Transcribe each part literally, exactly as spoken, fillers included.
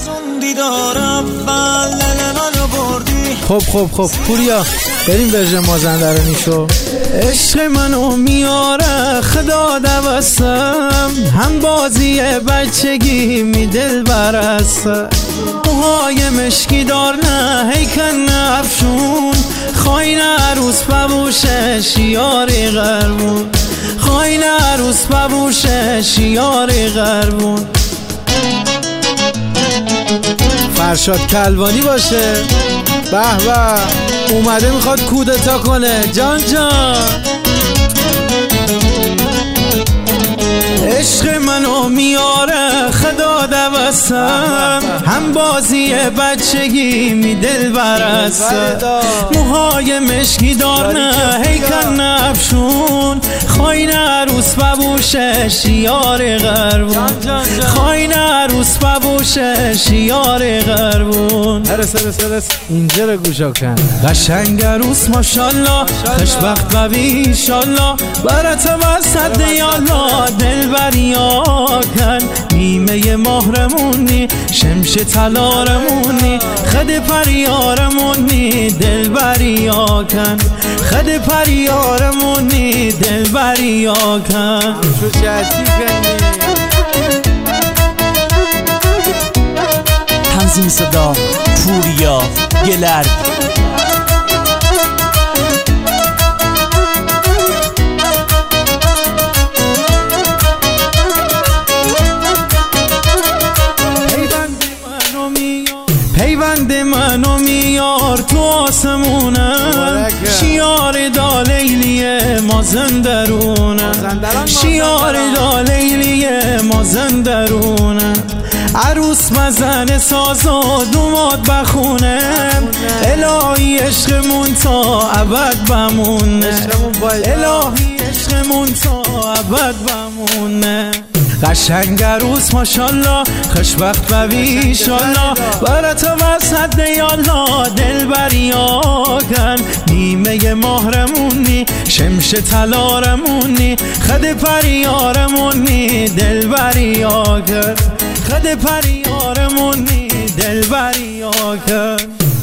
از اون دیدار اول دل منو بردی. خب خب خب پوریا بریم ورژن مازندرانی شو. عشق منو میاره خدا دوستم، هم بازی بچگی می دل برسته. موهای مشکی دار نه هیکن افشون، خواین عروس ببوشه شیاری غربون، خواین عروس ببوشه شیاری غربون. فرشاد کلوانی باشه. به به اومده میخواد کودتا کنه. جان جان عشق منو میاره خدا دوستم، هم بازی بچگی می دل برسته. موهای مشکی دار نه هیکن نفشون، خواین عروس ببوشه شیار غربون، خواین عروس ببوشه شیار غربون. هرس هرس هرس اینجا رو گوشا کن. قشنگ عروس ماشالله، خوشبخت ببی انشالله، برات وسط یالا دل بریا کن. نیمه مهرمونی شمش تلارمونی، خد پریارمونی دل بریا کن، خد پریارمونی دل بریا کن. تنظیم صدا پوریا گلرد. پیوند منو میار تو آسمونم، شیار دا لیلی مازندرونم، شیار دا لیلی مازندرونم. عروس مزن ساز و دوماد بخونم، الهی عشقمون تا ابد بمونه، الهی عشقمون تا ابد بمونه. قشنگ عروس ماشالله، خوشبخت ببی انشالله، برات وسط یالا دل بریا کن. نیمه مهرمونی شمش تلارمونی، خد پریارمونی دل بریا کن، خد پریارمونی دل بریا کن.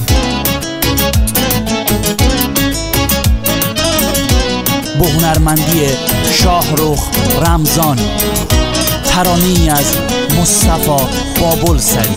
با هنرمندی شاهرخ رمضان، ترانه‌ای از مصطفی بابلسری.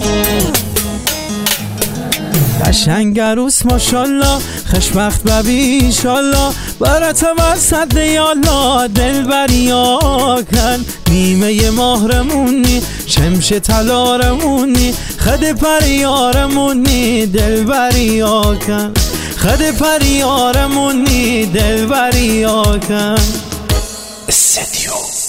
قشنگ عروس ماشالله، خوشبخت ببی انشالله، برات وسط یالا دل بریا کن. نیمه مهرمونی شمش تلارمونی، خد پریارمونی دل بریا کن، خد پریارمونی دل بریا کن. استدیو